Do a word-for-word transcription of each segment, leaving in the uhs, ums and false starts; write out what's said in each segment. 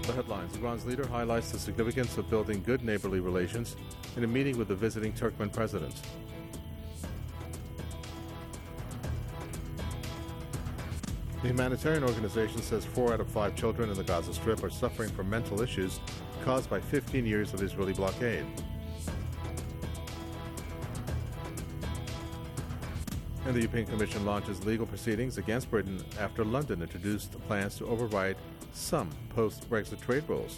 The headlines. Iran's leader highlights the significance of building good neighborly relations in a meeting with the visiting Turkmen president. The humanitarian organization says four out of five children in the Gaza Strip are suffering from mental issues caused by fifteen years of Israeli blockade. And the European Commission launches legal proceedings against Britain after London introduced plans to override some post-Brexit trade rules.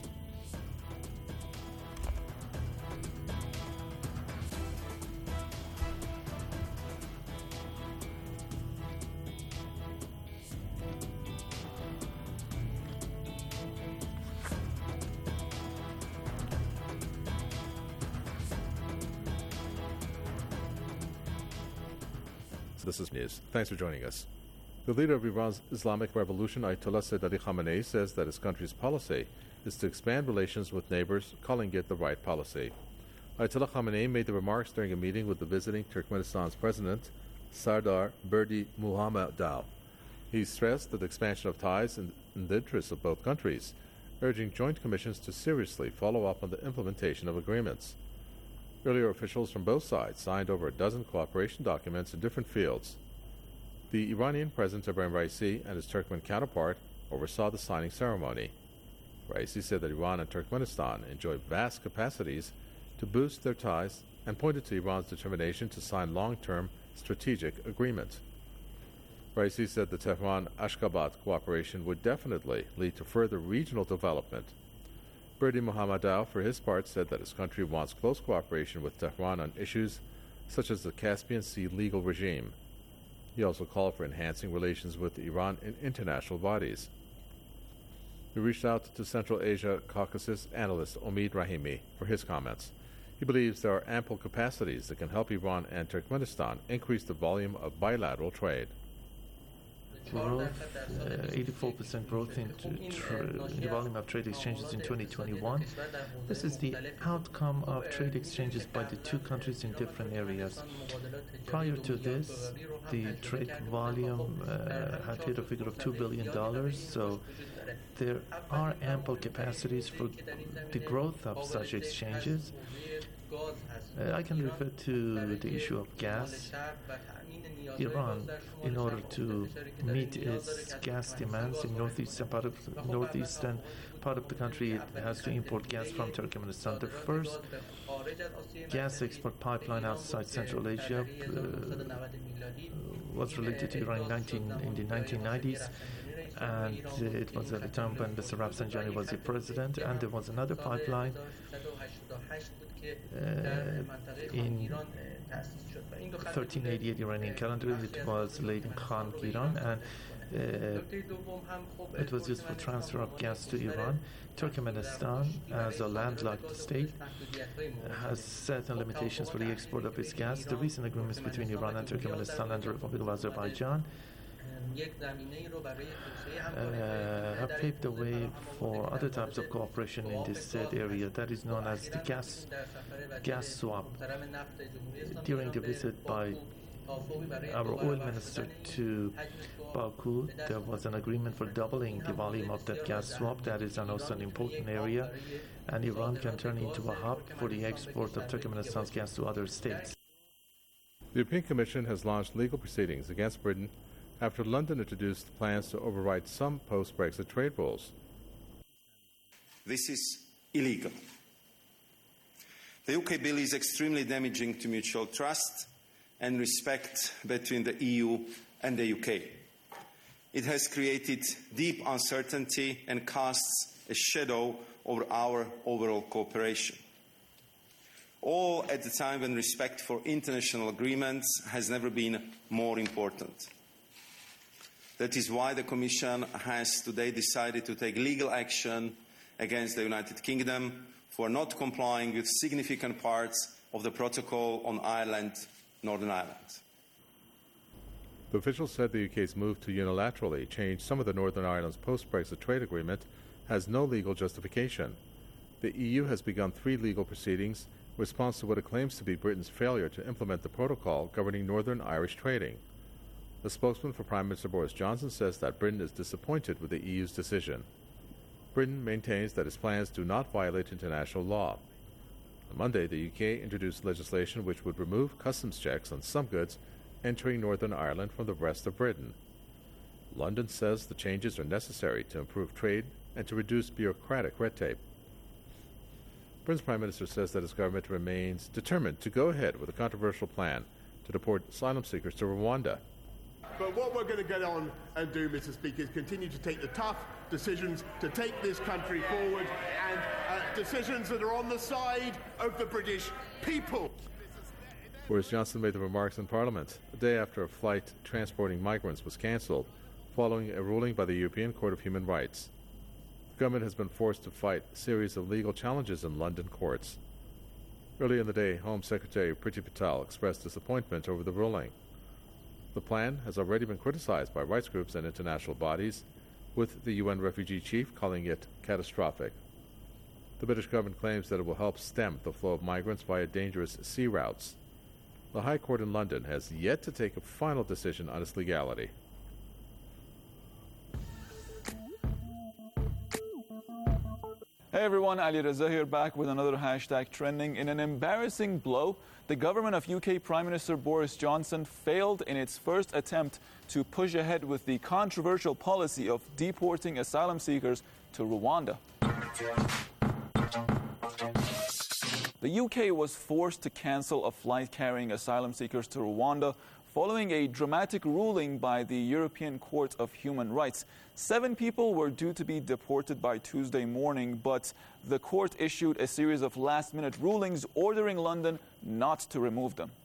This is news. Thanks for joining us. The leader of Iran's Islamic Revolution, Ayatollah Sayyid Ali Khamenei, says that his country's policy is to expand relations with neighbors, calling it the right policy. Ayatollah Khamenei made the remarks during a meeting with the visiting Turkmenistan's president, Sardar Berdi Muhammadov. He stressed that the expansion of ties in, in the interests of both countries, urging joint commissions to seriously follow up on the implementation of agreements. Earlier, officials from both sides signed over a dozen cooperation documents in different fields. The Iranian President Ebrahim Raisi and his Turkmen counterpart oversaw the signing ceremony. Raisi said that Iran and Turkmenistan enjoy vast capacities to boost their ties and pointed to Iran's determination to sign long-term strategic agreements. Raisi said the Tehran-Ashgabat cooperation would definitely lead to further regional development. Berdi Muhammadov, for his part, said that his country wants close cooperation with Tehran on issues such as the Caspian Sea legal regime. He also called for enhancing relations with Iran in international bodies. He reached out to Central Asia Caucasus analyst Omid Rahimi for his comments. He believes there are ample capacities that can help Iran and Turkmenistan increase the volume of bilateral trade. Growth, uh, eighty-four percent growth in, tra- in the volume of trade exchanges in twenty twenty-one. This is the outcome of trade exchanges by the two countries in different areas. Prior to this, the trade volume uh, had hit a figure of two billion dollars, so there are ample capacities for the growth of such exchanges. Uh, I can refer to the issue of gas. Iran, in order to meet its gas demands in northeastern part of northeastern part of the country, it has to import gas from Turkmenistan. The first gas export pipeline outside Central Asia uh, was related to Iran in, nineteen, in the nineteen nineties, and uh, it was at the time when Mister Rafsanjani was the president, and there was another pipeline uh, in thirteen eighty-eight Iranian calendar. It was laid in Khan Giran, and uh, it was used for transfer of gas to Iran. Turkmenistan, as a landlocked state, has certain limitations for the export of its gas. The recent agreements between Iran and Turkmenistan and the Republic of Azerbaijan Uh, have paved the way for other types of cooperation in this said area that is known as the gas gas swap. During the visit by our oil minister to Baku, there was an agreement for doubling the volume of that gas swap. That is also an important area, and Iran can turn into a hub for the export of Turkmenistan's gas to other states. The European Commission has launched legal proceedings against Britain after London introduced plans to override some post-Brexit trade rules. This is illegal. The U K bill is extremely damaging to mutual trust and respect between the E U and the U K. It has created deep uncertainty and casts a shadow over our overall cooperation. All at the time when respect for international agreements has never been more important. That is why the Commission has today decided to take legal action against the United Kingdom for not complying with significant parts of the Protocol on Ireland, Northern Ireland. The officials said the U K's move to unilaterally change some of the Northern Ireland's post-Brexit trade agreement has no legal justification. The E U has begun three legal proceedings in response to what it claims to be Britain's failure to implement the protocol governing Northern Irish trading. The spokesman for Prime Minister Boris Johnson says that Britain is disappointed with the E U's decision. Britain maintains that its plans do not violate international law. On Monday, the U K introduced legislation which would remove customs checks on some goods entering Northern Ireland from the rest of Britain. London says the changes are necessary to improve trade and to reduce bureaucratic red tape. Britain's Prime Minister says that his government remains determined to go ahead with a controversial plan to deport asylum seekers to Rwanda. But what we're going to get on and do, Mister Speaker, is continue to take the tough decisions to take this country forward, and uh, decisions that are on the side of the British people. Boris Johnson made the remarks in Parliament a day after a flight transporting migrants was cancelled following a ruling by the European Court of Human Rights. The government has been forced to fight a series of legal challenges in London courts. Earlier in the day, Home Secretary Priti Patel expressed disappointment over the ruling. The plan has already been criticized by rights groups and international bodies, with the U N refugee chief calling it catastrophic. The British government claims that it will help stem the flow of migrants via dangerous sea routes. The High Court in London has yet to take a final decision on its legality. Hey everyone, Ali Reza here, back with another hashtag trending. In an embarrassing blow, the government of U K Prime Minister Boris Johnson failed in its first attempt to push ahead with the controversial policy of deporting asylum seekers to Rwanda. The U K was forced to cancel a flight carrying asylum seekers to Rwanda following a dramatic ruling by the European Court of Human Rights. Seven people were due to be deported by Tuesday morning, but the court issued a series of last-minute rulings ordering London not to remove them.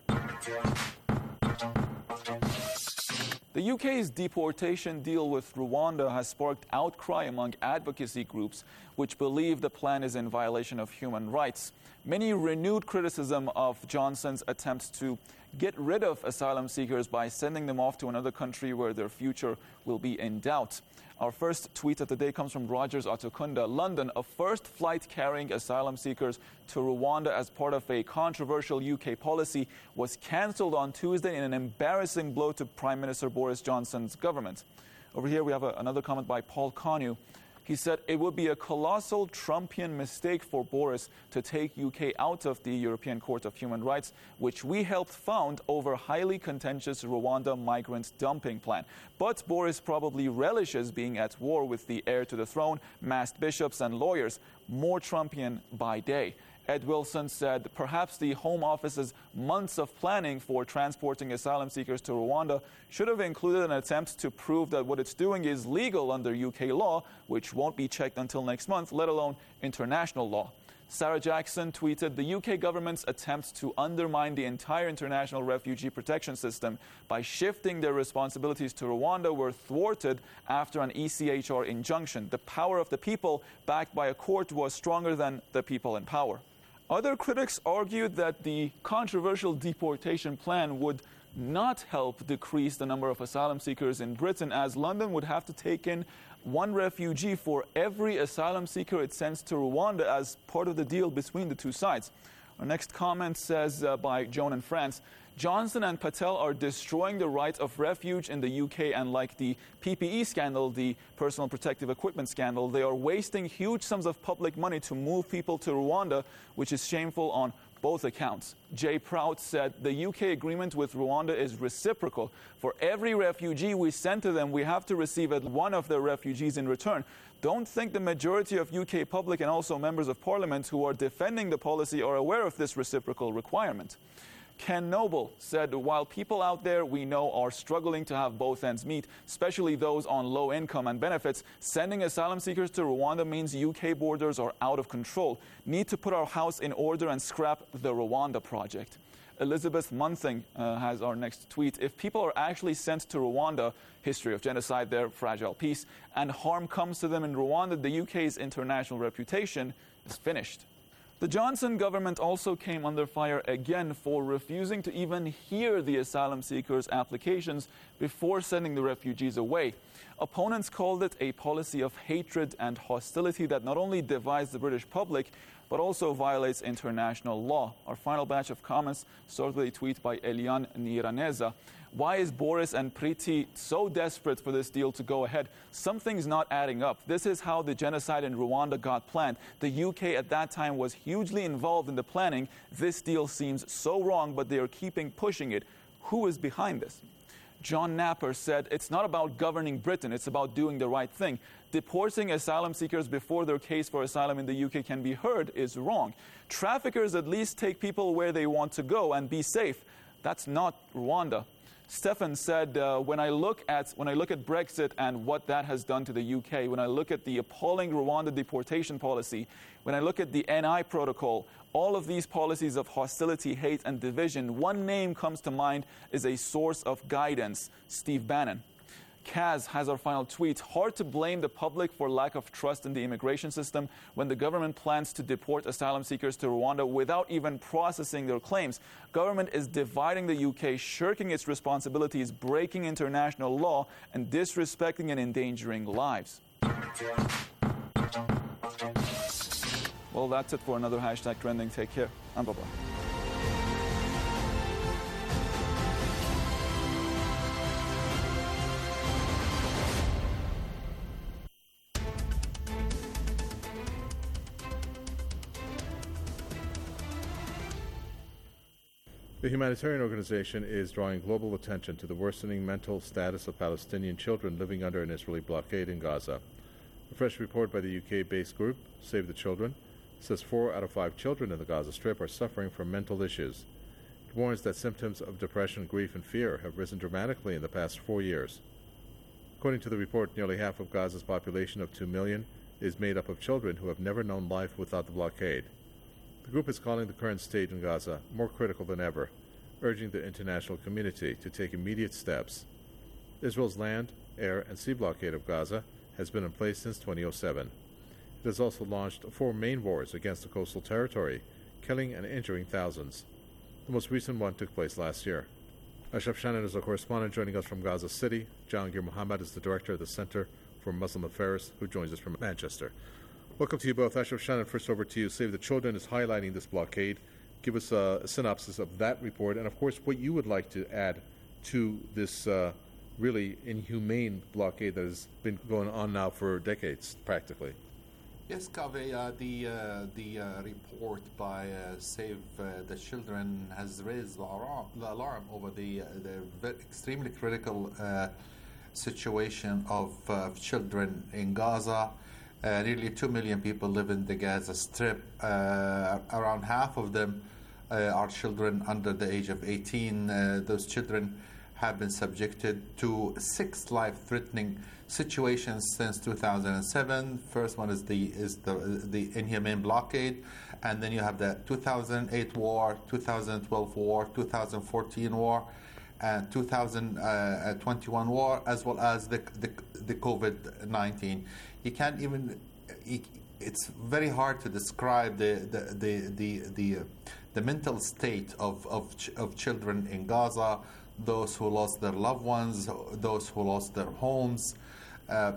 The U K's deportation deal with Rwanda has sparked outcry among advocacy groups, which believe the plan is in violation of human rights. Many renewed criticism of Johnson's attempts to get rid of asylum seekers by sending them off to another country where their future will be in doubt. Our first tweet of the day comes from Rogers Atukunda. London, a first flight carrying asylum seekers to Rwanda as part of a controversial U K policy was cancelled on Tuesday in an embarrassing blow to Prime Minister Boris Johnson's government. Over here we have a, another comment by Paul Connew. He said it would be a colossal Trumpian mistake for Boris to take U K out of the European Court of Human Rights, which we helped found over highly contentious Rwanda migrant dumping plan. But Boris probably relishes being at war with the heir to the throne, masked bishops and lawyers. More Trumpian by day. Ed Wilson said perhaps the Home Office's months of planning for transporting asylum seekers to Rwanda should have included an attempt to prove that what it's doing is legal under U K law, which won't be checked until next month, let alone international law. Sarah Jackson tweeted, the U K government's attempts to undermine the entire international refugee protection system by shifting their responsibilities to Rwanda were thwarted after an E C H R injunction. The power of the people, backed by a court, was stronger than the people in power. Other critics argued that the controversial deportation plan would not help decrease the number of asylum seekers in Britain, as London would have to take in one refugee for every asylum seeker it sends to Rwanda as part of the deal between the two sides. Our next comment says uh, by Joan in France, Johnson and Patel are destroying the right of refuge in the U K, and like the P P E scandal, the personal protective equipment scandal, they are wasting huge sums of public money to move people to Rwanda, which is shameful on both accounts. Jay Prout said the U K agreement with Rwanda is reciprocal. For every refugee we send to them, we have to receive at one of their refugees in return. Don't think the majority of U K public and also members of parliament who are defending the policy are aware of this reciprocal requirement. Ken Noble said, while people out there we know are struggling to have both ends meet, especially those on low income and benefits, sending asylum seekers to Rwanda means U K borders are out of control. Need to put our house in order and scrap the Rwanda project. Elizabeth Munthing uh, has our next tweet. If people are actually sent to Rwanda, history of genocide there, fragile peace, and harm comes to them in Rwanda, the U K's international reputation is finished. The Johnson government also came under fire again for refusing to even hear the asylum seekers' applications before sending the refugees away. Opponents called it a policy of hatred and hostility that not only divides the British public, but also violates international law. Our final batch of comments starts with a tweet by Elian Niraneza. Why is Boris and Priti so desperate for this deal to go ahead? Something's not adding up. This is how the genocide in Rwanda got planned. The U K at that time was hugely involved in the planning. This deal seems so wrong, but they are keeping pushing it. Who is behind this? John Napper said, it's not about governing Britain, it's about doing the right thing. Deporting asylum seekers before their case for asylum in the U K can be heard is wrong. Traffickers at least take people where they want to go and be safe. That's not Rwanda. Stefan said, uh, when I look at when I look at Brexit and what that has done to the U K, when I look at the appalling Rwanda deportation policy, when I look at the N I protocol, all of these policies of hostility, hate, and division, one name comes to mind as a source of guidance, Steve Bannon. Kaz has our final tweet. Hard to blame the public for lack of trust in the immigration system when the government plans to deport asylum seekers to Rwanda without even processing their claims. Government is dividing the U K, shirking its responsibilities, breaking international law, and disrespecting and endangering lives. Well, that's it for another Hashtag Trending. Take care, and bye-bye. The humanitarian organization is drawing global attention to the worsening mental status of Palestinian children living under an Israeli blockade in Gaza. A fresh report by the U K-based group, Save the Children, says four out of five children in the Gaza Strip are suffering from mental issues. It warns that symptoms of depression, grief, and fear have risen dramatically in the past four years. According to the report, nearly half of Gaza's population of two million is made up of children who have never known life without the blockade. The group is calling the current state in Gaza more critical than ever, urging the international community to take immediate steps. Israel's land, air, and sea blockade of Gaza has been in place since two thousand seven. It has also launched four main wars against the coastal territory, killing and injuring thousands. The most recent one took place last year. Ashraf Shannon is our correspondent joining us from Gaza City. Jahangir Mohammed is the director of the Center for Muslim Affairs, who joins us from Manchester. Welcome to you both. Ashraf Shannon, first over to you. Save the Children is highlighting this blockade. Give us a, a synopsis of that report and, of course, what you would like to add to this uh, really inhumane blockade that has been going on now for decades, practically. Yes, Kaveh, uh, the uh, the uh, report by uh, Save uh, the Children has raised the alarm, the alarm over the, uh, the very extremely critical uh, situation of uh, children in Gaza. Uh, nearly two million people live in the Gaza Strip. Uh, around half of them uh, are children under the age of eighteen. Uh, those children have been subjected to six life-threatening situations since two thousand seven. First one is the is the the inhumane blockade, and then you have the two thousand eight war, two thousand twelve war, two thousand fourteen war, and two thousand twenty-one war, as well as the the, the COVID nineteen. You can't even. It's very hard to describe the the the the the, uh, the mental state of of ch- of children in Gaza. Those who lost their loved ones, those who lost their homes, uh,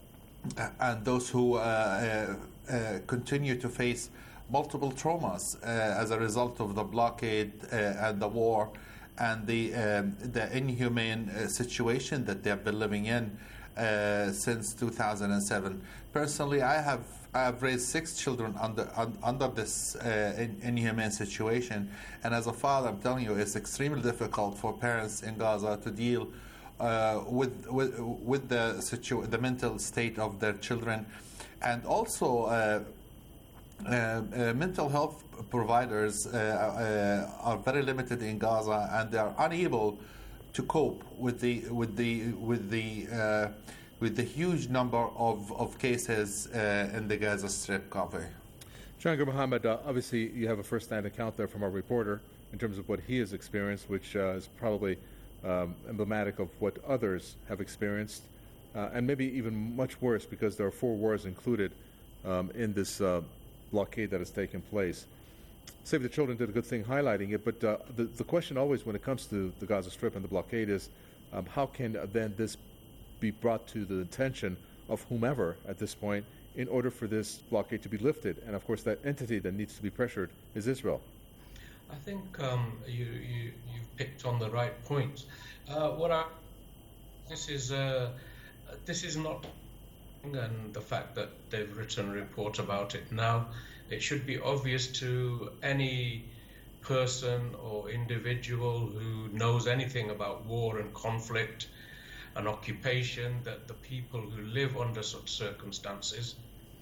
and those who uh, uh, uh, continue to face multiple traumas uh, as a result of the blockade uh, and the war and the um, the inhumane uh, situation that they have been living in uh, since two thousand seven. Personally, I have I have raised six children under un, under this uh, in, inhumane situation, and as a father, I'm telling you, it's extremely difficult for parents in Gaza to deal uh, with with with the situ- the mental state of their children, and also uh, uh, uh, mental health providers uh, uh, are very limited in Gaza, and they are unable to cope with the with the with the uh, with the huge number of, of cases uh, in the Gaza Strip, Kaveh. Jahangir Mohammed, uh, obviously you have a first-hand account there from our reporter in terms of what he has experienced, which uh, is probably um, emblematic of what others have experienced, uh, and maybe even much worse because there are four wars included um, in this uh, blockade that has taken place. Save the Children did a good thing highlighting it, but uh, the, the question always when it comes to the Gaza Strip and the blockade is um, how can uh, then this be brought to the attention of whomever at this point in order for this blockade to be lifted? And of course, that entity that needs to be pressured is Israel. I think um, you, you, you've picked on the right points. Uh, what I, this is uh, this is not, and the fact that they've written a report about it now, it should be obvious to any person or individual who knows anything about war and conflict and occupation that the people who live under such circumstances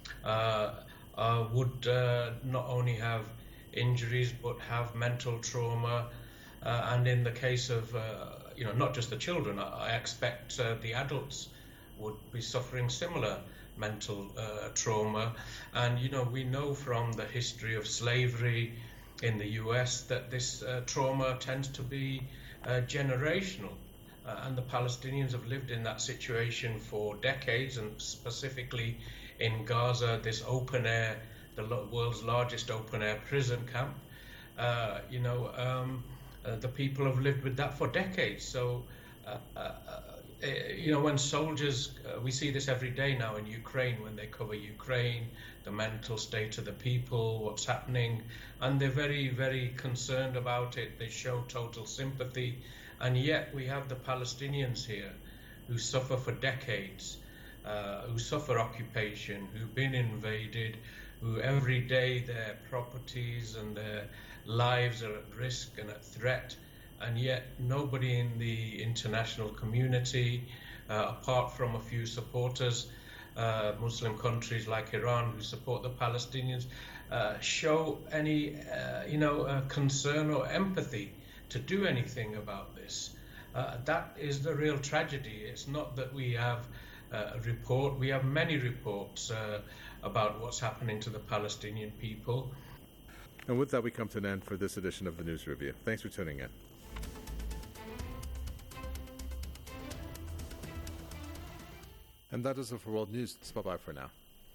uh, uh, would uh, not only have injuries but have mental trauma, uh, and in the case of uh, you know not just the children, I, I expect uh, the adults would be suffering similar mental uh, trauma. And you know we know from the history of slavery in the U S that this uh, trauma tends to be uh, generational, uh, and the Palestinians have lived in that situation for decades, and specifically in Gaza, this open air, the world's largest open air prison camp. Uh, you know, um, uh, the people have lived with that for decades. So, uh, uh, you know, when soldiers, uh, we see this every day now in Ukraine, when they cover Ukraine, the mental state of the people, what's happening, and they're very, very concerned about it. They show total sympathy, and yet we have the Palestinians here who suffer for decades, uh, who suffer occupation, who've been invaded, who every day their properties and their lives are at risk and at threat, and yet nobody in the international community, uh, apart from a few supporters, uh, Muslim countries like Iran who support the Palestinians, uh, show any uh, you know uh, concern or empathy to do anything about this. Uh, that is the real tragedy. It's not that we have uh, a report, we have many reports uh, about what's happening to the Palestinian people. And with that, we come to an end for this edition of the News Review. Thanks for tuning in. And that is it for World News. Bye-bye for now.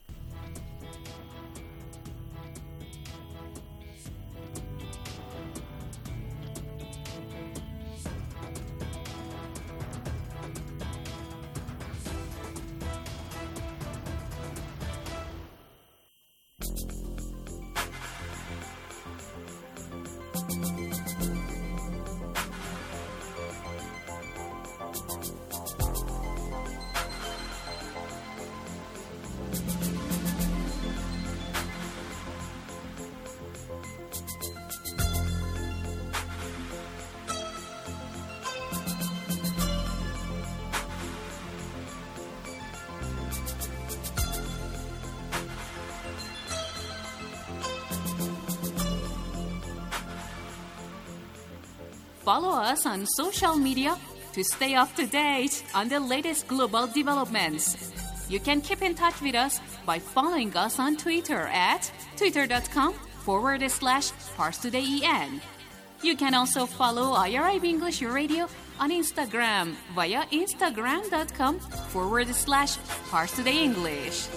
Follow us on social media to stay up to date on the latest global developments. You can keep in touch with us by following us on Twitter at twitter.com forward slash ParsTodayEN. You can also follow I R I B English Radio on Instagram via instagram.com forward slash ParsTodayEnglish.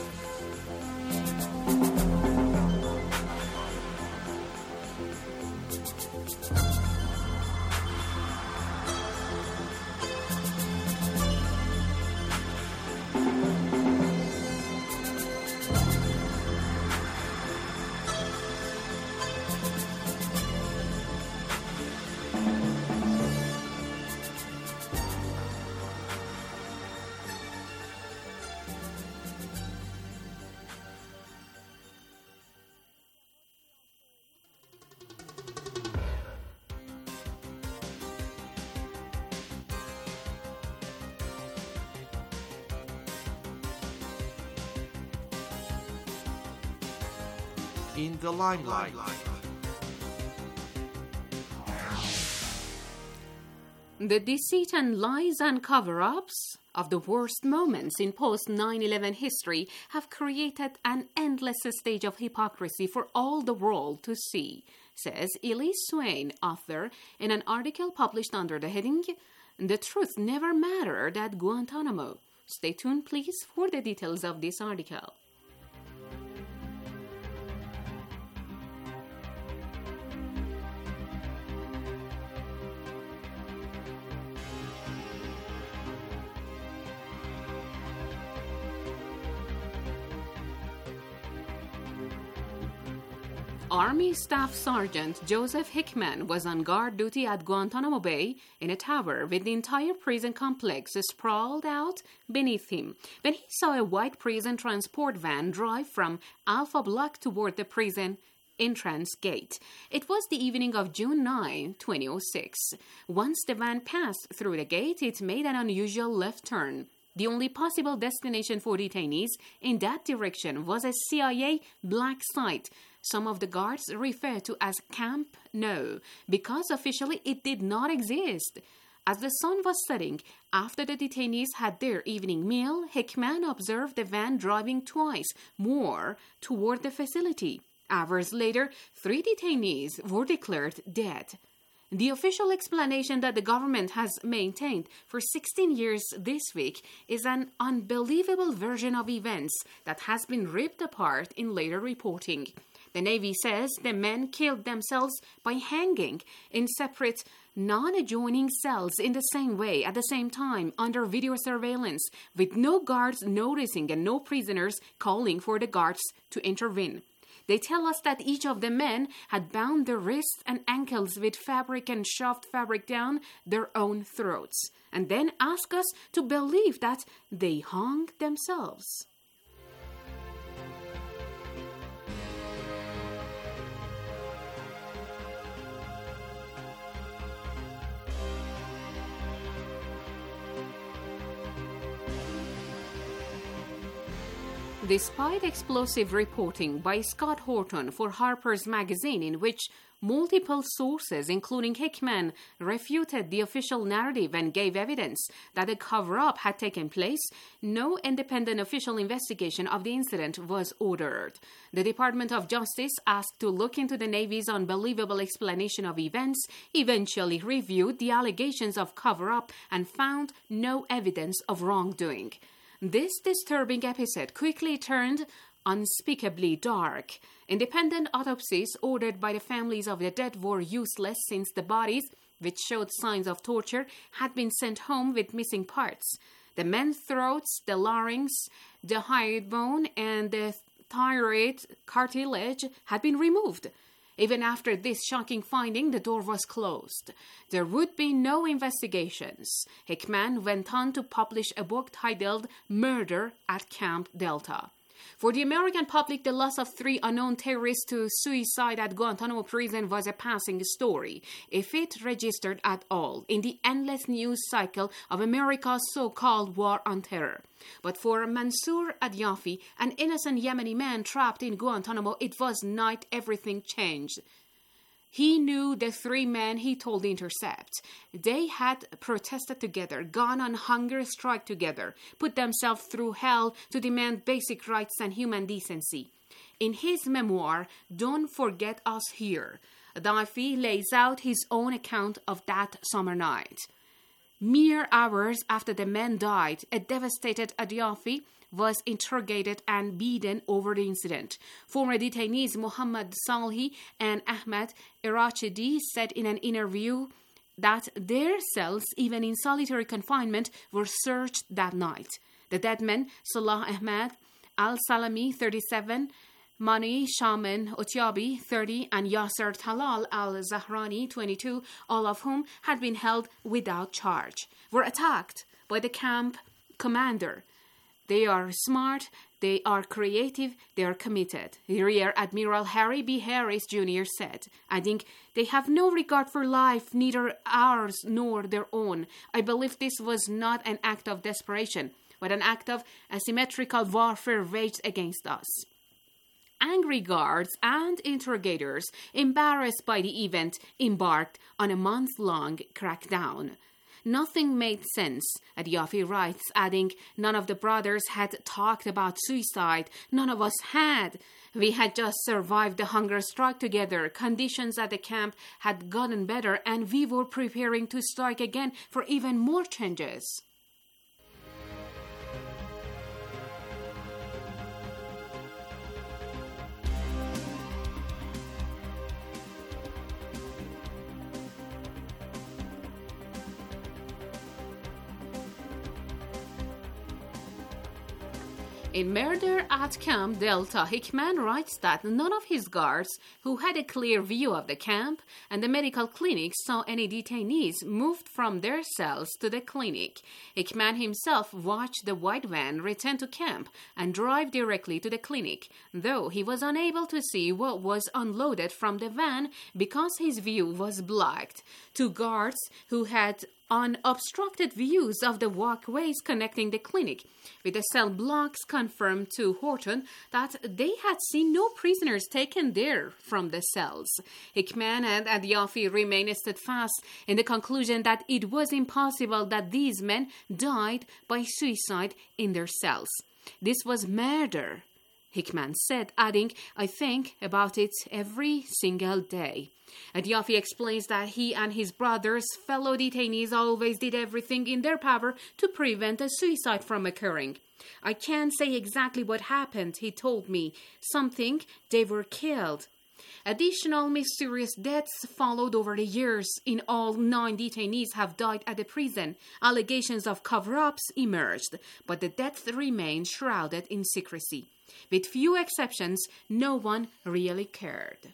In the limelight. The deceit and lies and cover-ups of the worst moments in post nine eleven history have created an endless stage of hypocrisy for all the world to see, says Elise Swain, author, in an article published under the heading, The Truth Never Mattered at Guantanamo. Stay tuned, please, for the details of this article. Army Staff Sergeant Joseph Hickman was on guard duty at Guantanamo Bay in a tower with the entire prison complex sprawled out beneath him when he saw a white prison transport van drive from Alpha Block toward the prison entrance gate. It was the evening of June ninth, twenty oh six. Once the van passed through the gate, it made an unusual left turn. The only possible destination for detainees in that direction was a C I A black site some of the guards refer to as Camp No, because officially it did not exist. As the sun was setting, after the detainees had their evening meal, Hickman observed the van driving twice more toward the facility. Hours later, three detainees were declared dead. The official explanation that the government has maintained for sixteen years this week is an unbelievable version of events that has been ripped apart in later reporting. The Navy says the men killed themselves by hanging in separate, non-adjoining cells in the same way at the same time under video surveillance, with no guards noticing and no prisoners calling for the guards to intervene. They tell us that each of the men had bound their wrists and ankles with fabric and shoved fabric down their own throats, and then ask us to believe that they hung themselves. Despite explosive reporting by Scott Horton for Harper's Magazine, in which multiple sources, including Hickman, refuted the official narrative and gave evidence that a cover-up had taken place, no independent official investigation of the incident was ordered. The Department of Justice, asked to look into the Navy's unbelievable explanation of events, eventually reviewed the allegations of cover-up and found no evidence of wrongdoing. This disturbing episode quickly turned unspeakably dark. Independent autopsies ordered by the families of the dead were useless since the bodies, which showed signs of torture, had been sent home with missing parts. The men's throats, the larynx, the hyoid bone, and the thyroid cartilage had been removed. Even after this shocking finding, the door was closed. There would be no investigations. Hickman went on to publish a book titled Murder at Camp Delta. For the American public, the loss of three unknown terrorists to suicide at Guantanamo prison was a passing story, if it registered at all, in the endless news cycle of America's so-called war on terror. But for Mansour Adyafi, an innocent Yemeni man trapped in Guantanamo, it was not. Everything changed. He knew the three men he told The Intercept. They had protested together, gone on hunger strike together, put themselves through hell to demand basic rights and human decency. In his memoir, Don't Forget Us Here, Adyafi lays out his own account of that summer night. Mere hours after the men died, a devastated Adyafi was interrogated and beaten over the incident. Former detainees Muhammad Salhi and Ahmed Irachidi said in an interview that their cells, even in solitary confinement, were searched that night. The dead men, Salah Ahmed Al-Salami, thirty-seven, Mani Shaman Otyabi, thirty, and Yasser Talal Al-Zahrani, twenty-two, all of whom had been held without charge, were attacked by the camp commander. They are smart, they are creative, they are committed, Rear Admiral Harry B. Harris Junior said, adding, they have no regard for life, neither ours nor their own. I believe this was not an act of desperation, but an act of asymmetrical warfare waged against us. Angry guards and interrogators, embarrassed by the event, embarked on a month-long crackdown. Nothing made sense, Adyafi writes, adding, none of the brothers had talked about suicide. None of us had. We had just survived the hunger strike together. Conditions at the camp had gotten better, and we were preparing to strike again for even more changes. In Murder at Camp Delta, Hickman writes that none of his guards, who had a clear view of the camp and the medical clinic, saw any detainees moved from their cells to the clinic. Hickman himself watched the white van return to camp and drive directly to the clinic, though he was unable to see what was unloaded from the van because his view was blocked. Two guards who had unobstructed views of the walkways connecting the clinic with the cell blocks confirmed to Horton that they had seen no prisoners taken there from the cells. Hickman and Adyafi remained steadfast in the conclusion that it was impossible that these men died by suicide in their cells. This was murder, Hickman said, adding, "I think about it every single day." Adyafi explains that he and his brothers, fellow detainees, always did everything in their power to prevent a suicide from occurring. "I can't say exactly what happened," he told me. "Something, they were killed." Additional mysterious deaths followed over the years. In all, nine detainees have died at the prison. Allegations of cover-ups emerged, but the deaths remain shrouded in secrecy. With few exceptions, no one really cared.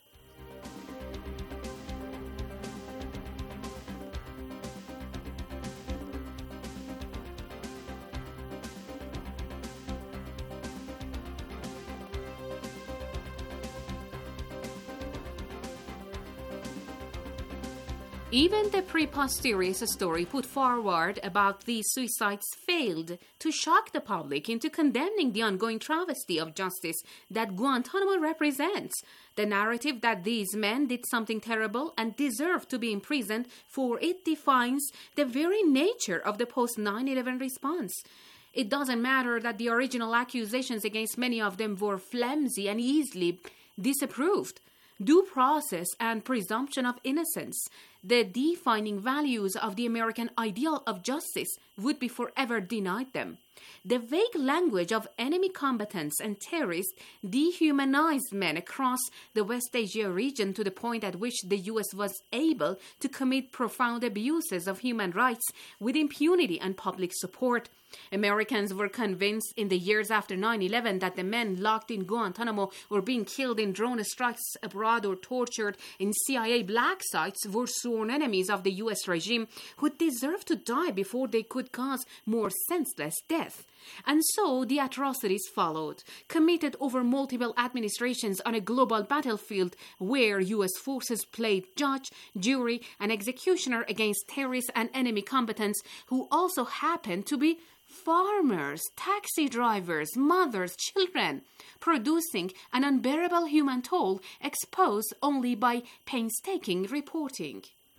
Even the preposterous story put forward about these suicides failed to shock the public into condemning the ongoing travesty of justice that Guantanamo represents. The narrative that these men did something terrible and deserve to be imprisoned for it defines the very nature of the post nine eleven response. It doesn't matter that the original accusations against many of them were flimsy and easily disapproved. Due process and presumption of innocence, the defining values of the American ideal of justice, would be forever denied them. The vague language of enemy combatants and terrorists dehumanized men across the West Asia region to the point at which the U S was able to commit profound abuses of human rights with impunity and public support. Americans were convinced in the years after nine eleven that the men locked in Guantanamo or being killed in drone strikes abroad or tortured in C I A black sites were sworn enemies of the U S regime who deserved to die before they could cause more senseless death. And so the atrocities followed, committed over multiple administrations on a global battlefield where U S forces played judge, jury, and executioner against terrorists and enemy combatants who also happened to be farmers, taxi drivers, mothers, children, producing an unbearable human toll exposed only by painstaking reporting.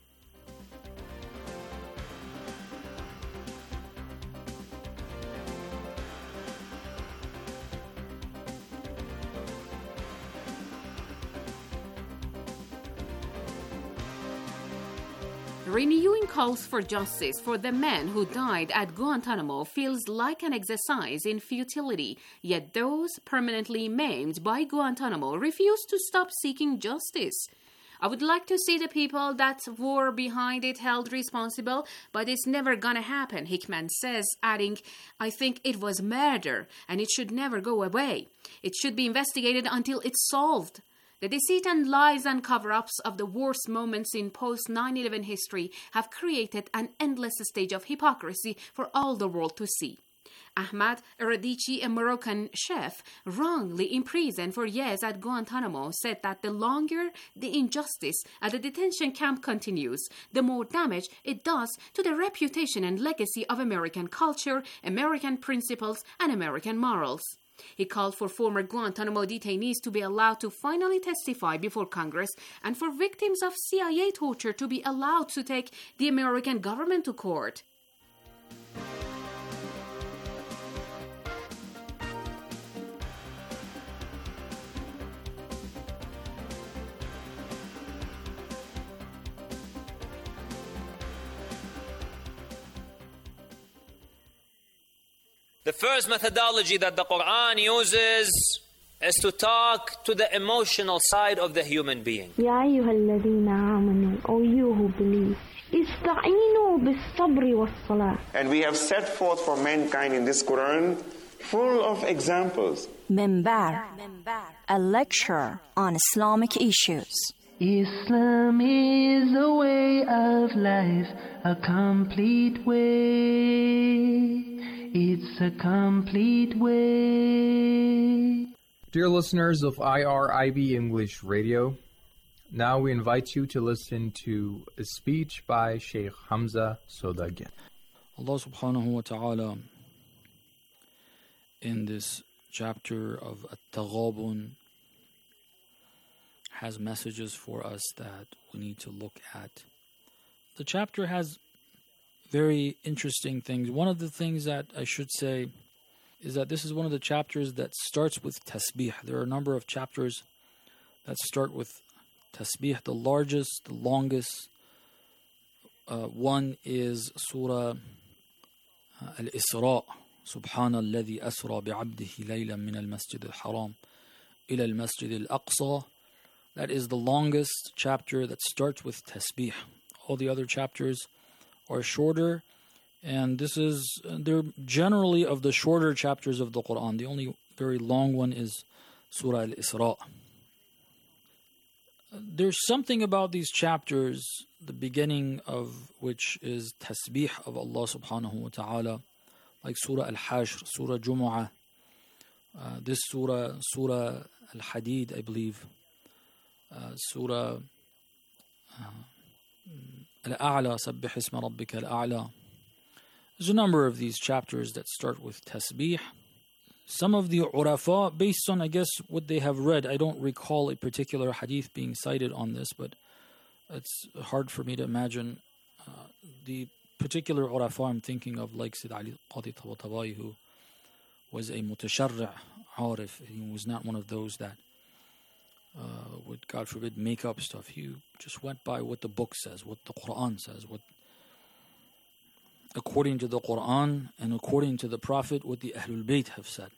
Renewing calls for justice for the men who died at Guantanamo feels like an exercise in futility, yet those permanently maimed by Guantanamo refuse to stop seeking justice. I would like to see the people that were behind it held responsible, but it's never gonna happen, Hickman says, adding, "I think it was murder, and it should never go away. It should be investigated until it's solved." The deceit and lies and cover-ups of the worst moments in post nine eleven history have created an endless stage of hypocrisy for all the world to see. Ahmad Radici, a Moroccan chef wrongly imprisoned for years at Guantanamo, said that the longer the injustice at the detention camp continues, the more damage it does to the reputation and legacy of American culture, American principles, and American morals. He called for former Guantanamo detainees to be allowed to finally testify before Congress and for victims of C I A torture to be allowed to take the American government to court. The first methodology that the Quran uses is to talk to the emotional side of the human being. يا أيها الذين آمنوا, O you who believe, استعينوا بالصبر والصلاة. And we have set forth for mankind in this Quran full of examples. Minbar, a lecture on Islamic issues. Islam is a way of life, a complete way. It's a complete way. Dear listeners of I R I B English Radio, now we invite you to listen to a speech by Sheikh Hamza Sodaghian. Allah subhanahu wa ta'ala, in this chapter of At-Taghabun, has messages for us that we need to look at. The chapter has very interesting things. One of the things that I should say is that this is one of the chapters that starts with tasbih. There are a number of chapters that start with tasbih. The largest, the longest uh, one is Surah uh, Al-Isra. Subhana alladhi asra bi'abdihi laylan min al-masjid al-haram ila al-masjid al-aqsa. That is the longest chapter that starts with tasbih. All the other chapters are shorter, and this is, they're generally of the shorter chapters of the Quran. The only very long one is Surah Al-Isra. There's something about these chapters, the beginning of which is tasbih of Allah subhanahu wa ta'ala, like Surah Al-Hashr, Surah Jumu'ah, uh, this Surah, Surah Al-Hadid, I believe, uh, Surah uh, Al-A'la, Sabbih Isma Rabbika Al-A'la. There's a number of these chapters that start with tasbih. Some of the urafa, based on, I guess, what they have read, I don't recall a particular hadith being cited on this, but it's hard for me to imagine uh, the particular urafa I'm thinking of, like Sayyid Ali Qadi Tabatabai, who was a mutasharri' arif. He was not one of those that uh, would, God forbid, make up stuff. He just went by what the book says, what the Quran says, what according to the Quran and according to the Prophet, what the Ahlul Bayt have said.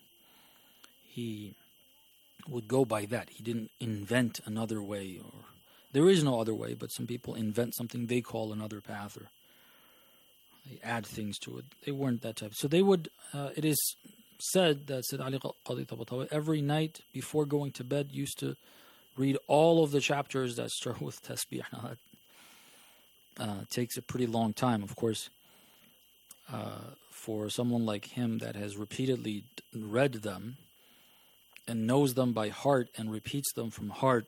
He would go by that. He didn't invent another way, or there is no other way, but some people invent something they call another path, or they add things to it. They weren't that type. So they would, uh, it is said that Sayyid Ali Qadi Tabatabai every night before going to bed used to read all of the chapters that start with tasbih. Now that uh, takes a pretty long time, of course. Uh, for someone like him that has repeatedly read them and knows them by heart and repeats them from heart,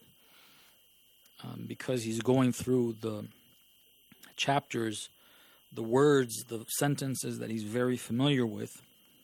um, because he's going through the chapters, the words, the sentences that he's very familiar with,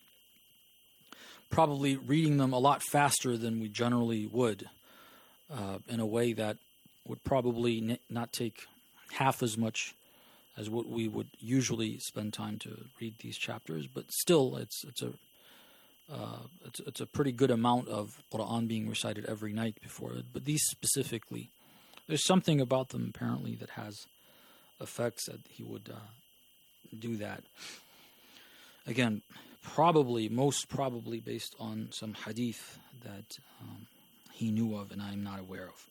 probably reading them a lot faster than we generally would, uh, in a way that would probably n- not take half as much as what we would usually spend time to read these chapters, but still, it's it's a uh, it's it's a pretty good amount of Quran being recited every night before it. But these specifically, there's something about them apparently that has effects that he would uh, do that. Again, probably, most probably based on some hadith that um, he knew of and I'm not aware of.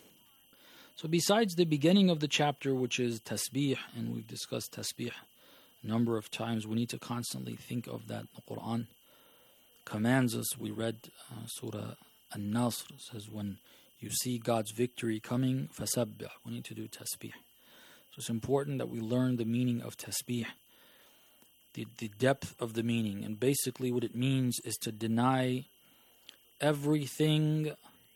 So besides the beginning of the chapter, which is tasbih, and we've discussed tasbih a number of times, we need to constantly think of that. The Quran commands us. We read uh, Surah An-Nasr. It says, when you see God's victory coming, fasabbih. We need to do tasbih. So it's important that we learn the meaning of tasbih, the, the depth of the meaning. And basically what it means is to deny everything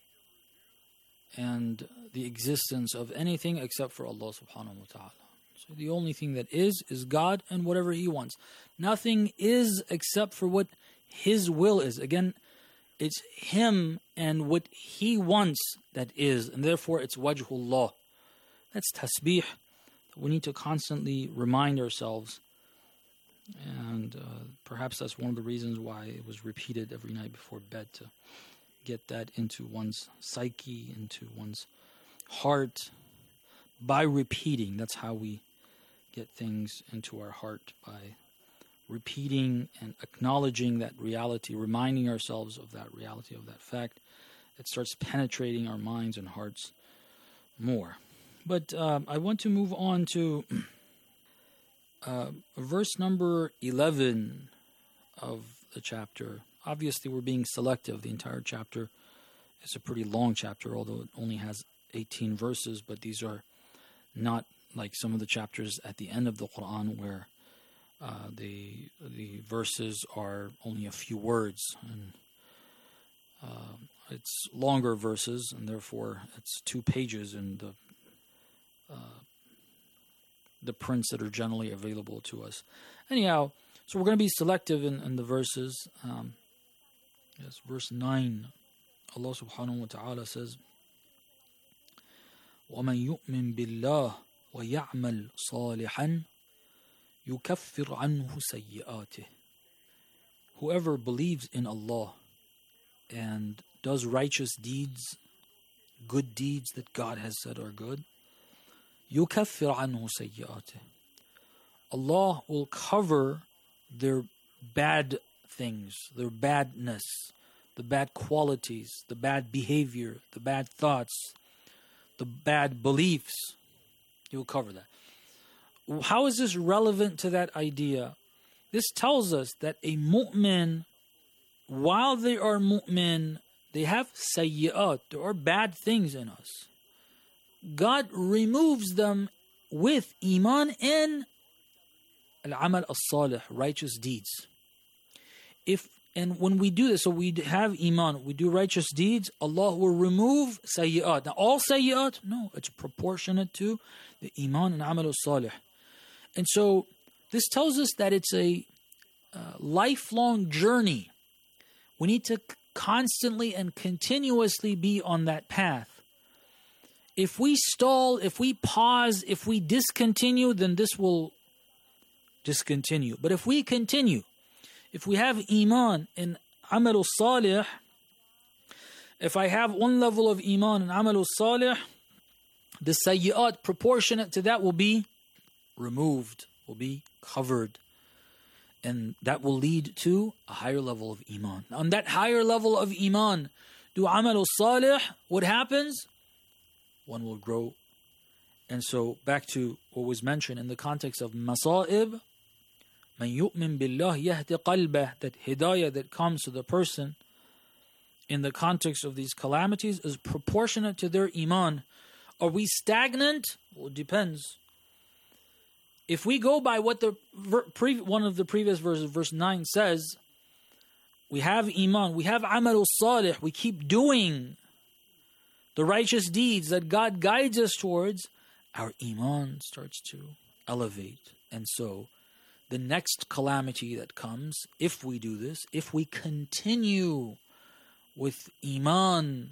and the existence of anything except for Allah subhanahu wa ta'ala. So the only thing that is, is God and whatever He wants. Nothing is except for what His will is. Again, it's Him and what He wants that is, and therefore it's wajhullah. That's tasbih. We need to constantly remind ourselves, and uh, perhaps that's one of the reasons why it was repeated every night before bed, to get that into one's psyche, into one's heart, by repeating. That's how we get things into our heart, by repeating and acknowledging that reality, reminding ourselves of that reality, of that fact. It starts penetrating our minds and hearts more. But uh, I want to move on to uh, verse number eleven of the chapter. obviously we're being selective. The entire chapter is a pretty long chapter, although it only has eighteen verses, but these are not like some of the chapters at the end of the Quran where uh, the the verses are only a few words. And uh, it's longer verses, and therefore it's two pages in the uh, the prints that are generally available to us. Anyhow, so we're going to be selective in, in the verses. Um, yes, verse nine, Allah subhanahu wa ta'ala says, وَمَنْ يُؤْمِن بِاللَّهِ وَيَعْمَلْ صَالِحًا يُكَفِّرْ عَنْهُ سَيِّئَاتِهِ. Whoever believes in Allah and does righteous deeds, good deeds that God has said are good, يُكَفِّرْ عَنْهُ سَيِّئَاتِهِ. Allah will cover their bad things, their badness, the bad qualities, the bad behavior, the bad thoughts, the bad beliefs. He will cover that. How is this relevant to that idea? This tells us that a mu'min, while they are mu'min, they have sayyi'at, there are bad things in us. God removes them with iman and al-amal as-salih, righteous deeds. If and when we do this, so we have iman, we do righteous deeds, Allah will remove sayyi'at. Now, all sayyi'at? No, it's proportionate to the iman and amal as-salih. And so, this tells us that it's a uh, lifelong journey. We need to constantly and continuously be on that path. If we stall, if we pause, if we discontinue, then this will discontinue. But if we continue, if we have iman in amal salih, if I have one level of iman in amal salih, the sayyi'at proportionate to that will be removed, will be covered. And that will lead to a higher level of iman. On that higher level of iman, do amal salih, what happens? One will grow. And so back to what was mentioned in the context of masa'ib, man yu'min billah yahdi qalbah, that hidayah that comes to the person in the context of these calamities is proportionate to their iman. Are we stagnant? Well, it depends. If we go by what the pre, one of the previous verses, verse nine says, we have iman, we have amal salih, we keep doing the righteous deeds that God guides us towards, our iman starts to elevate. And so, the next calamity that comes, if we do this, if we continue with iman,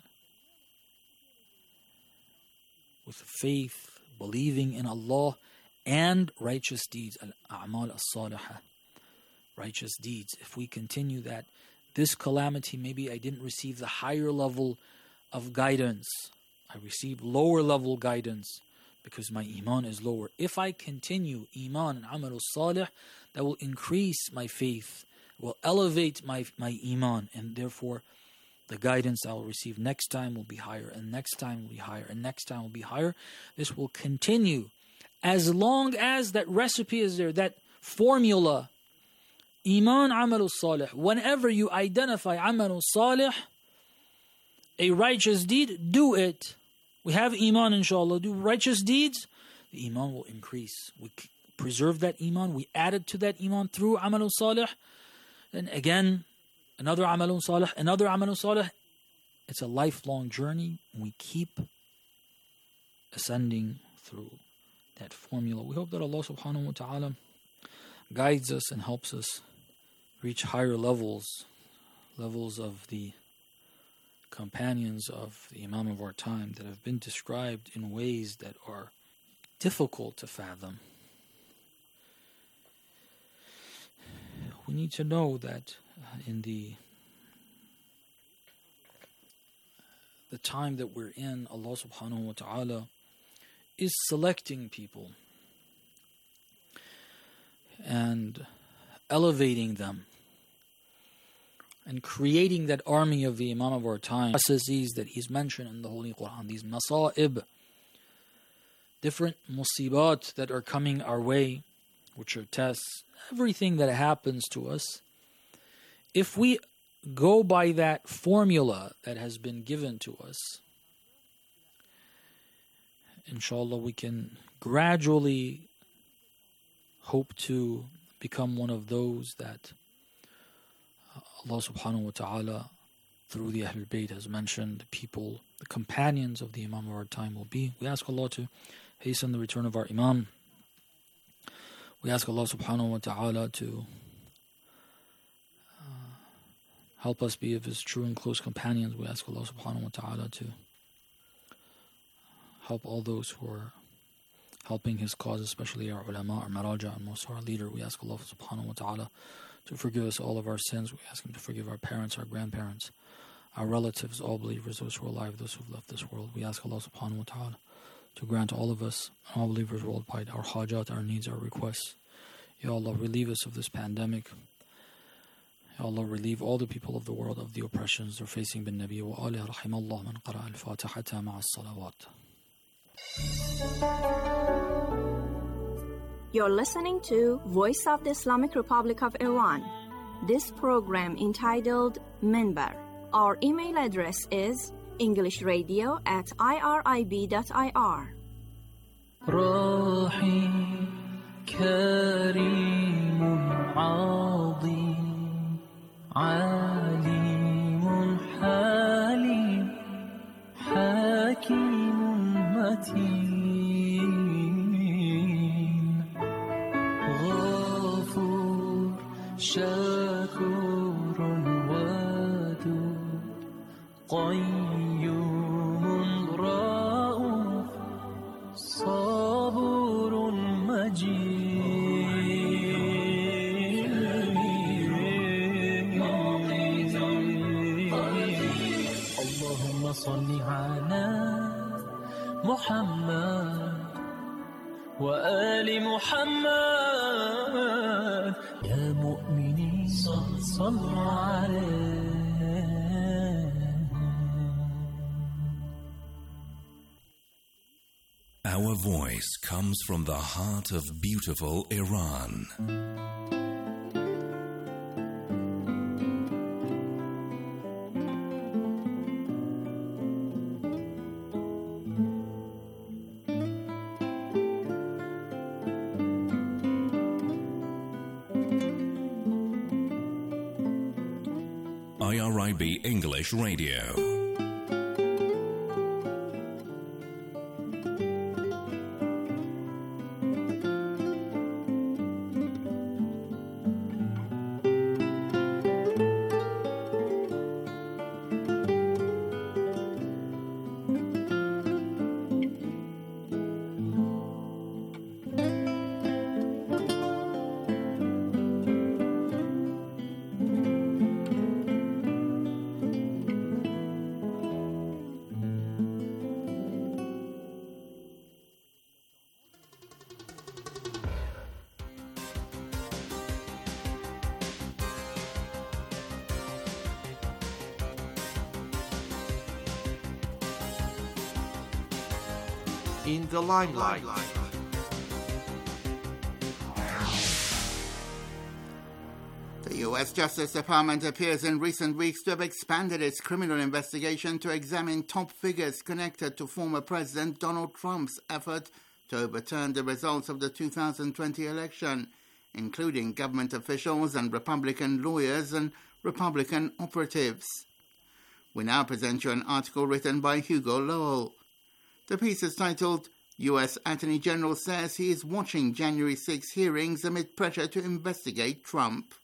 with faith, believing in Allah, and righteous deeds, al-a'mal as-salihah, righteous deeds, if we continue that, this calamity, maybe I didn't receive the higher level of guidance, I received lower level guidance because my iman is lower. If I continue iman and amal salih, that will increase my faith, will elevate my, my iman, and therefore the guidance I will receive next time will be higher, and next time will be higher, and next time will be higher. This will continue as long as that recipe is there, that formula, iman, amal salih. Whenever you identify amal salih, a righteous deed, do it. We have iman, inshallah. Do righteous deeds, the iman will increase. We preserve that iman. We add it to that iman through amal salih. And again, another amal salih, another amal salih. It's a lifelong journey. We keep ascending through that formula. We hope that Allah subhanahu wa ta'ala guides us and helps us reach higher levels, levels of the companions of the Imam of our time that have been described in ways that are difficult to fathom. We need to know that in the the time that we're in, Allah subhanahu wa ta'ala is selecting people and elevating them and creating that army of the Imam of our time, processes that he's mentioned in the Holy Quran, these masa'ib, different musibat that are coming our way, which are tests, everything that happens to us. If we go by that formula that has been given to us, inshallah, we can gradually hope to become one of those that Allah subhanahu wa ta'ala, through the Ahlul Bayt, has mentioned the people, the companions of the Imam of our time will be. We ask Allah to hasten the return of our Imam. We ask Allah subhanahu wa ta'ala to uh, help us be of His true and close companions. We ask Allah subhanahu wa ta'ala to help all those who are helping His cause, especially our ulama, our maraja, and most of our leader. We ask Allah subhanahu wa ta'ala to forgive us all of our sins. We ask Him to forgive our parents, our grandparents, our relatives, all believers, those who are alive, those who have left this world. We ask Allah subhanahu wa ta'ala to grant all of us, all believers worldwide, our hajat, our needs, our requests. Ya Allah, relieve us of this pandemic. Ya Allah, relieve all the people of the world of the oppressions they're facing. Bin Nabi wa Ali rahimallah man qara al-Fatihata ma'a as-salawat. You're listening to Voice of the Islamic Republic of Iran. This program entitled Minbar. Our email address is englishradio at irib dot I R. رحيم كريم عظيم عليم حليم حكيم متين غفور شكور ودود قيوم رؤوف صبور مجيد اللهم صل على محمد وآل محمد يا مؤمنين صلوا عليه. Our voice comes from the heart of beautiful Iran. I R I B English Radio. In the limelight. The U S Justice Department appears in recent weeks to have expanded its criminal investigation to examine top figures connected to former President Donald Trump's effort to overturn the results of the two thousand twenty election, including government officials and Republican lawyers and Republican operatives. We now present you an article written by Hugo Lowell. The piece is titled, U S Attorney General Says He is Watching January sixth Hearings Amid Pressure to Investigate Trump.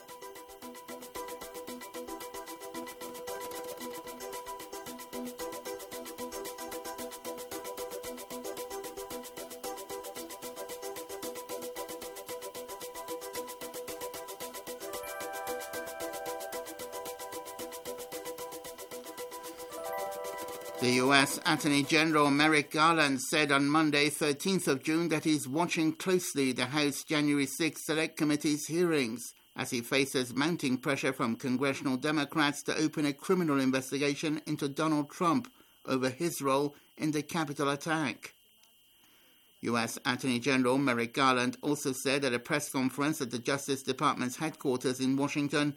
The U S Attorney General Merrick Garland said on Monday, thirteenth of June, that he's watching closely the House January sixth Select Committee's hearings as he faces mounting pressure from congressional Democrats to open a criminal investigation into Donald Trump over his role in the Capitol attack. U S Attorney General Merrick Garland also said at a press conference at the Justice Department's headquarters in Washington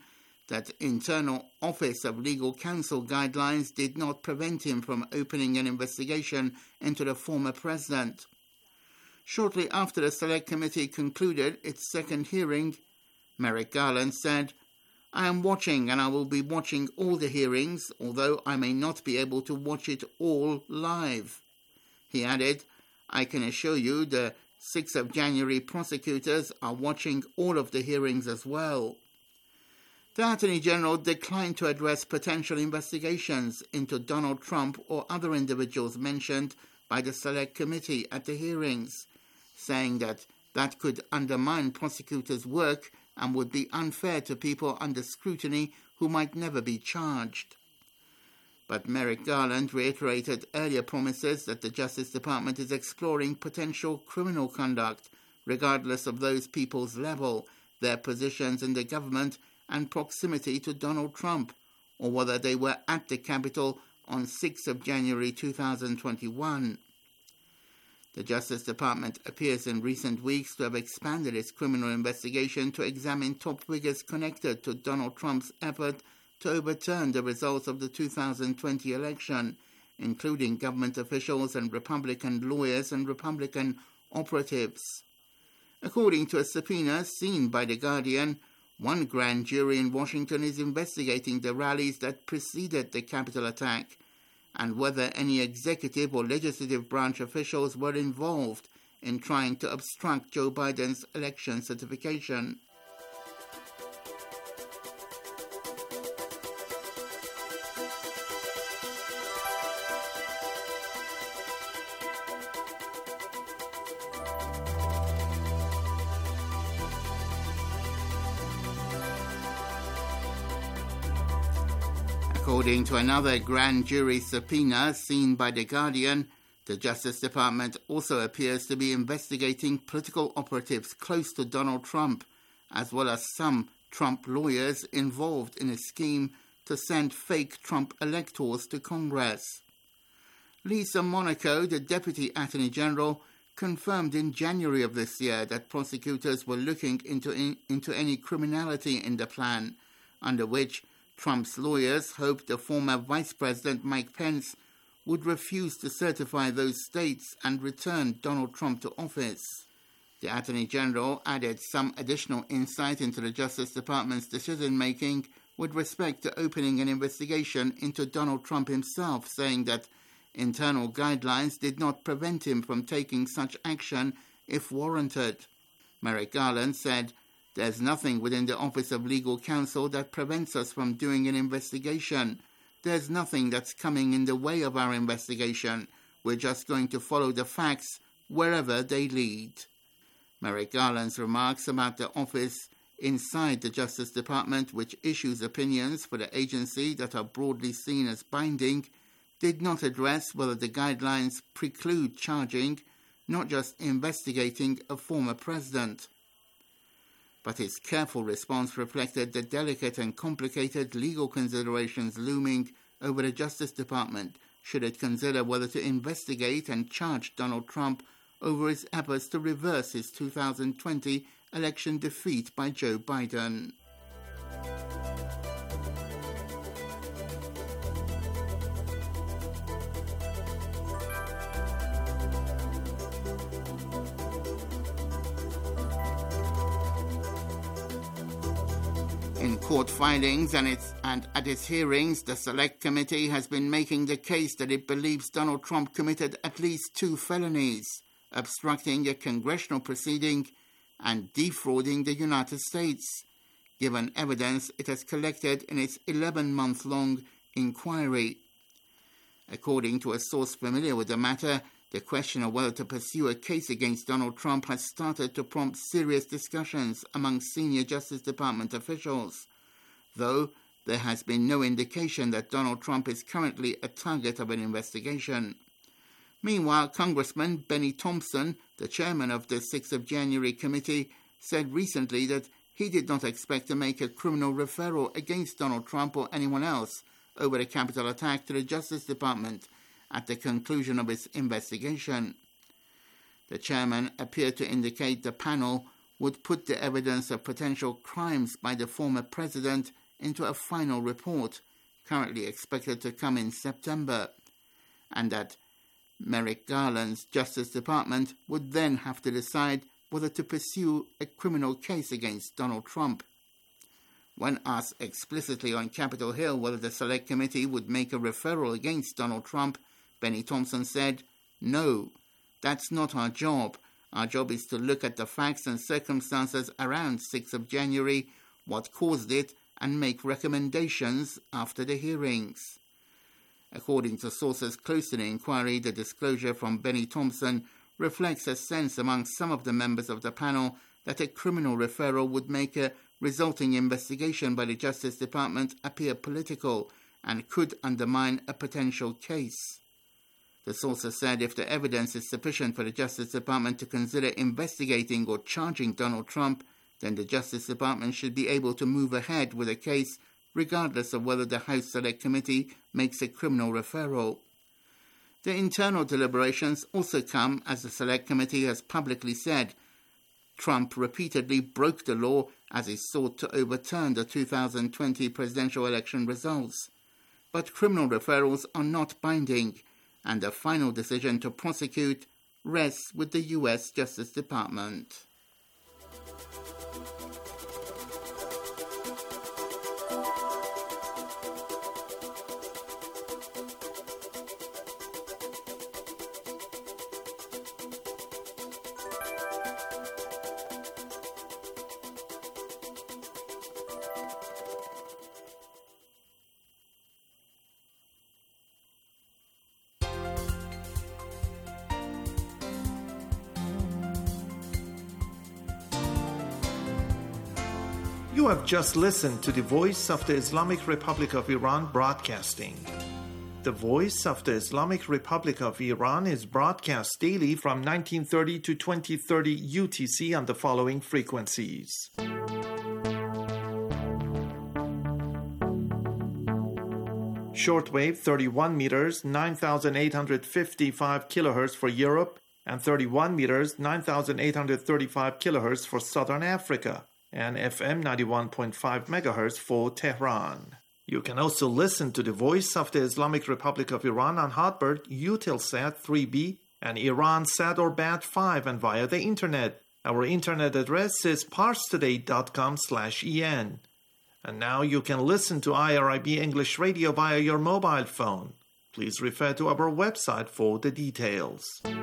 that internal Office of Legal Counsel guidelines did not prevent him from opening an investigation into the former president. Shortly after the Select Committee concluded its second hearing, Merrick Garland said, "I am watching and I will be watching all the hearings, although I may not be able to watch it all live." He added, "I can assure you the sixth of January prosecutors are watching all of the hearings as well." The Attorney General declined to address potential investigations into Donald Trump or other individuals mentioned by the Select Committee at the hearings, saying that that could undermine prosecutors' work and would be unfair to people under scrutiny who might never be charged. But Merrick Garland reiterated earlier promises that the Justice Department is exploring potential criminal conduct, regardless of those people's level, their positions in the government, and proximity to Donald Trump, or whether they were at the Capitol on sixth of January two thousand twenty-one. The Justice Department appears in recent weeks to have expanded its criminal investigation to examine top figures connected to Donald Trump's effort to overturn the results of the two thousand twenty election, including government officials and Republican lawyers and Republican operatives. According to a subpoena seen by The Guardian, one grand jury in Washington is investigating the rallies that preceded the Capitol attack and whether any executive or legislative branch officials were involved in trying to obstruct Joe Biden's election certification. According to another grand jury subpoena seen by The Guardian, the Justice Department also appears to be investigating political operatives close to Donald Trump, as well as some Trump lawyers involved in a scheme to send fake Trump electors to Congress. Lisa Monaco, the Deputy Attorney General, confirmed in January of this year that prosecutors were looking into, in, into any criminality in the plan, under which Trump's lawyers hoped the former Vice President Mike Pence would refuse to certify those states and return Donald Trump to office. The Attorney General added some additional insight into the Justice Department's decision-making with respect to opening an investigation into Donald Trump himself, saying that internal guidelines did not prevent him from taking such action if warranted. Merrick Garland said, "There's nothing within the Office of Legal Counsel that prevents us from doing an investigation. There's nothing that's coming in the way of our investigation. We're just going to follow the facts wherever they lead." Merrick Garland's remarks about the office inside the Justice Department, which issues opinions for the agency that are broadly seen as binding, did not address whether the guidelines preclude charging, not just investigating a former president. But his careful response reflected the delicate and complicated legal considerations looming over the Justice Department should it consider whether to investigate and charge Donald Trump over his efforts to reverse his two thousand twenty election defeat by Joe Biden. In court filings and, its, and at its hearings, the Select Committee has been making the case that it believes Donald Trump committed at least two felonies, obstructing a congressional proceeding and defrauding the United States, given evidence it has collected in its eleven-month-long inquiry. According to a source familiar with the matter, the question of whether to pursue a case against Donald Trump has started to prompt serious discussions among senior Justice Department officials, though there has been no indication that Donald Trump is currently a target of an investigation. Meanwhile, Congressman Benny Thompson, the chairman of the sixth of January committee, said recently that he did not expect to make a criminal referral against Donald Trump or anyone else over the Capitol attack to the Justice Department at the conclusion of its investigation. The chairman appeared to indicate the panel would put the evidence of potential crimes by the former president into a final report, currently expected to come in September, and that Merrick Garland's Justice Department would then have to decide whether to pursue a criminal case against Donald Trump. When asked explicitly on Capitol Hill whether the Select Committee would make a referral against Donald Trump, Benny Thompson said, "No, that's not our job. Our job is to look at the facts and circumstances around sixth of January, what caused it, and make recommendations after the hearings." According to sources close to the inquiry, the disclosure from Benny Thompson reflects a sense among some of the members of the panel that a criminal referral would make a resulting investigation by the Justice Department appear political and could undermine a potential case. The sources said if the evidence is sufficient for the Justice Department to consider investigating or charging Donald Trump, then the Justice Department should be able to move ahead with a case regardless of whether the House Select Committee makes a criminal referral. The internal deliberations also come as the Select Committee has publicly said Trump repeatedly broke the law as he sought to overturn the two thousand twenty presidential election results. But criminal referrals are not binding, and the final decision to prosecute rests with the U S Justice Department. You have just listened to the Voice of the Islamic Republic of Iran broadcasting. The Voice of the Islamic Republic of Iran is broadcast daily from nineteen thirty to twenty thirty U T C on the following frequencies. Shortwave thirty-one meters, nine thousand eight hundred fifty-five kilohertz for Europe, and thirty-one meters, nine thousand eight hundred thirty-five kilohertz for Southern Africa, and F M ninety-one point five megahertz for Tehran. You can also listen to the Voice of the Islamic Republic of Iran on Hotbird, Eutelsat three B, and Iransat or Bat five, and via the Internet. Our Internet address is parstoday dot com slash en. And now you can listen to I R I B English Radio via your mobile phone. Please refer to our website for the details.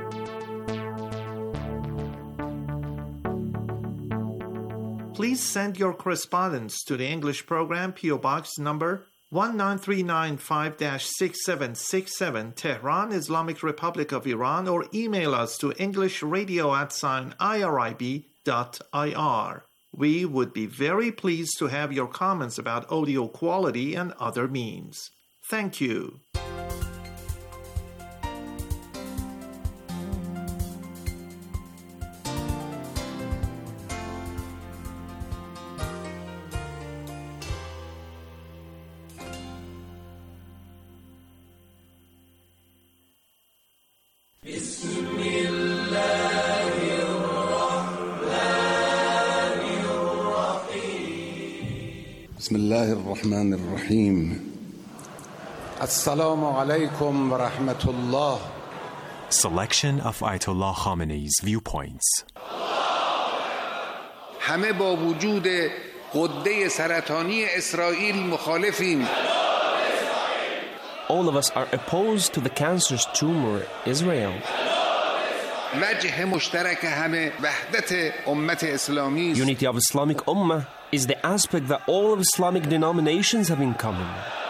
Please send your correspondence to the English program, P O Box number one nine three nine five dash six seven six seven, Tehran, Islamic Republic of Iran, or email us to englishradio at sign irib dot ir. We would be very pleased to have your comments about audio quality and other means. Thank you. بسم الله الرحمن الرحيم السلام عليكم ورحمة الله. Selection of Ayatollah Khamenei's viewpoints. همه با وجود غده سرطانی اسرائیل مخالفیم. All of us are opposed to the cancerous tumor Israel. وجه مشترک همه وحدت امت اسلامی. Unity of Islamic Ummah is the aspect that all of Islamic denominations have in common.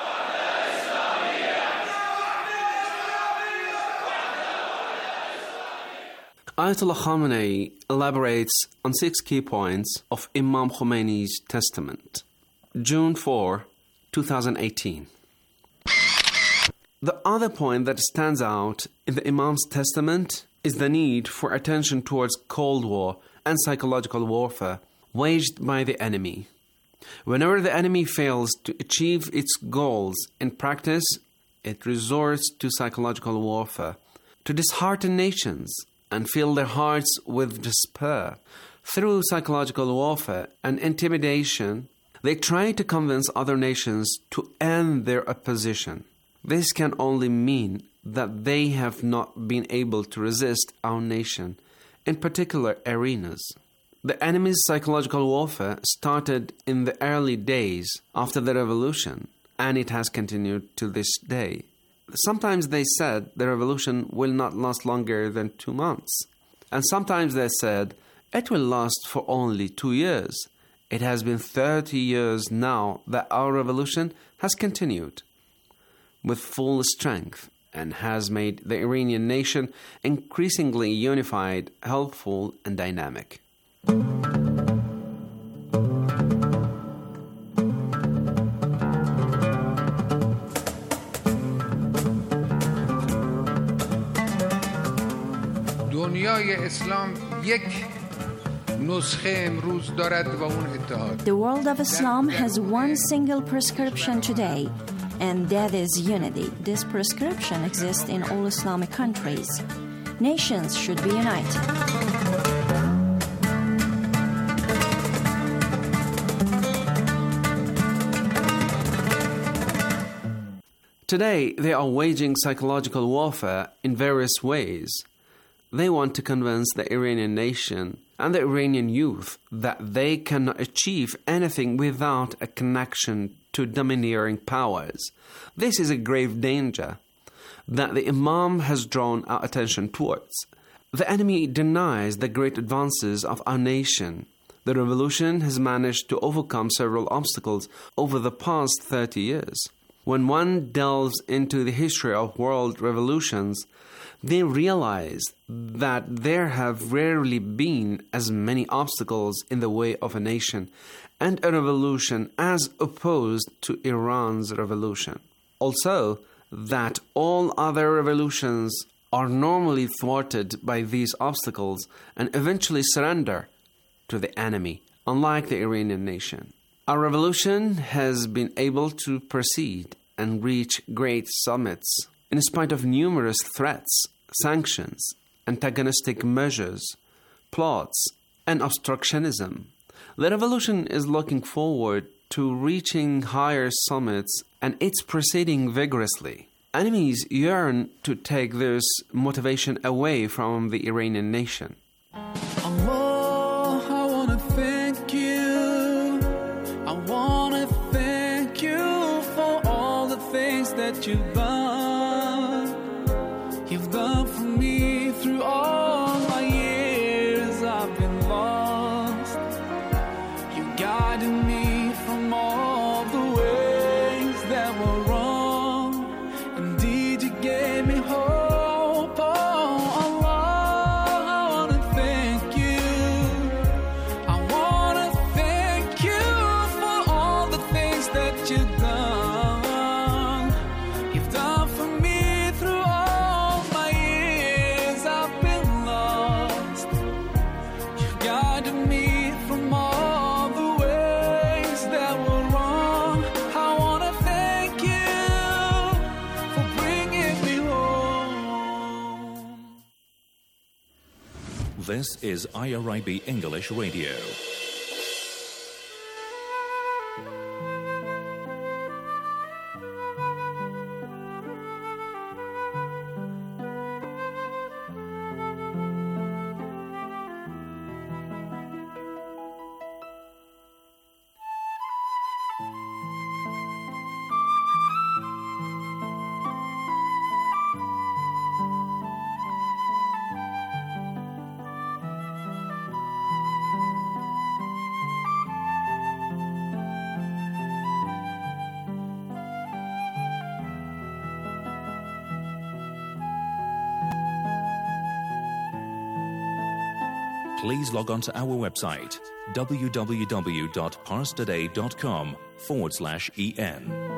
Ayatollah Khamenei elaborates on six key points of Imam Khomeini's testament. June fourth, twenty eighteen. The other point that stands out in the Imam's testament is the need for attention towards Cold War and psychological warfare waged by the enemy. Whenever the enemy fails to achieve its goals in practice, it resorts to psychological warfare to dishearten nations and fill their hearts with despair. Through psychological warfare and intimidation, They try to convince other nations to end their opposition. This can only mean that they have not been able to resist our nation in particular arenas. The enemy's psychological warfare started in the early days after the revolution, and it has continued to this day. Sometimes they said the revolution will not last longer than two months. And sometimes they said it will last for only two years. It has been thirty years now that our revolution has continued with full strength and has made the Iranian nation increasingly unified, helpful, and dynamic. دنیای اسلام یک نسخه امروز دارد و اون اتحاد. The world of Islam has one single prescription today, and that is unity. This prescription exists in all Islamic countries. Nations should be united. Today, they are waging psychological warfare in various ways. They want to convince the Iranian nation and the Iranian youth that they cannot achieve anything without a connection to domineering powers. This is a grave danger that the Imam has drawn our attention towards. The enemy denies the great advances of our nation. The revolution has managed to overcome several obstacles over the past thirty years. When one delves into the history of world revolutions, they realize that there have rarely been as many obstacles in the way of a nation and a revolution as opposed to Iran's revolution. Also, that all other revolutions are normally thwarted by these obstacles and eventually surrender to the enemy, unlike the Iranian nation. Our revolution has been able to proceed and reach great summits in spite of numerous threats, sanctions, antagonistic measures, plots, and obstructionism. The revolution is looking forward to reaching higher summits, and it's proceeding vigorously. Enemies yearn to take this motivation away from the Iranian nation. Allah, I want to thank you. I want to thank you for all the things that you've done. You've done for me through all my years I've been lost. You guided me from all the ways that were wrong. Indeed, you gave me hope. Oh, Allah, I want to thank you. I want to thank you for all the things that you've done. You've done for me through all my years I've been lost. You've guided me from all the ways that were wrong. I want to thank you for bringing me home. This is I R I B English Radio. Please log on to our website, w w w dot pars today dot com forward slash en.